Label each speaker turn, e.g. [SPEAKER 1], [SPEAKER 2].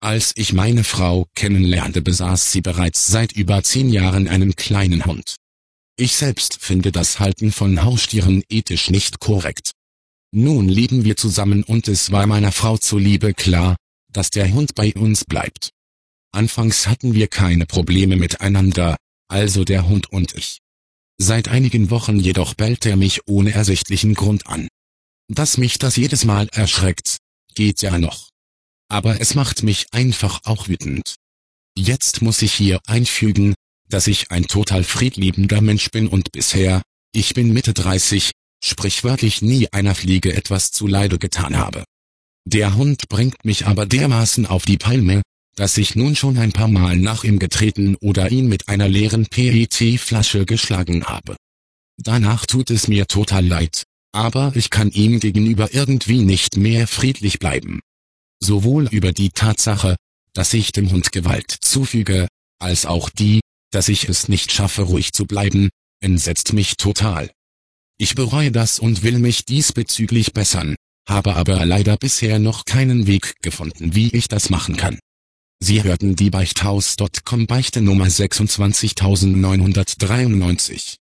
[SPEAKER 1] Als ich meine Frau kennenlernte, besaß sie bereits seit über 10 Jahren einen kleinen Hund. Ich selbst finde das Halten von Haustieren ethisch nicht korrekt. Nun leben wir zusammen und es war meiner Frau zuliebe klar, dass der Hund bei uns bleibt. Anfangs hatten wir keine Probleme miteinander, also der Hund und ich. Seit einigen Wochen jedoch bellt er mich ohne ersichtlichen Grund an. Dass mich das jedes Mal erschreckt, geht ja noch. Aber es macht mich einfach auch wütend. Jetzt muss ich hier einfügen, dass ich ein total friedliebender Mensch bin und bisher, ich bin Mitte 30, sprichwörtlich nie einer Fliege etwas zuleide getan habe. Der Hund bringt mich aber dermaßen auf die Palme, dass ich nun schon ein paar Mal nach ihm getreten oder ihn mit einer leeren PET-Flasche geschlagen habe. Danach tut es mir total leid, aber ich kann ihm gegenüber irgendwie nicht mehr friedlich bleiben. Sowohl über die Tatsache, dass ich dem Hund Gewalt zufüge, als auch die, dass ich es nicht schaffe, ruhig zu bleiben, entsetzt mich total. Ich bereue das und will mich diesbezüglich bessern, habe aber leider bisher noch keinen Weg gefunden, wie ich das machen kann. Sie hörten die Beichthaus.com Beichte Nummer 26993.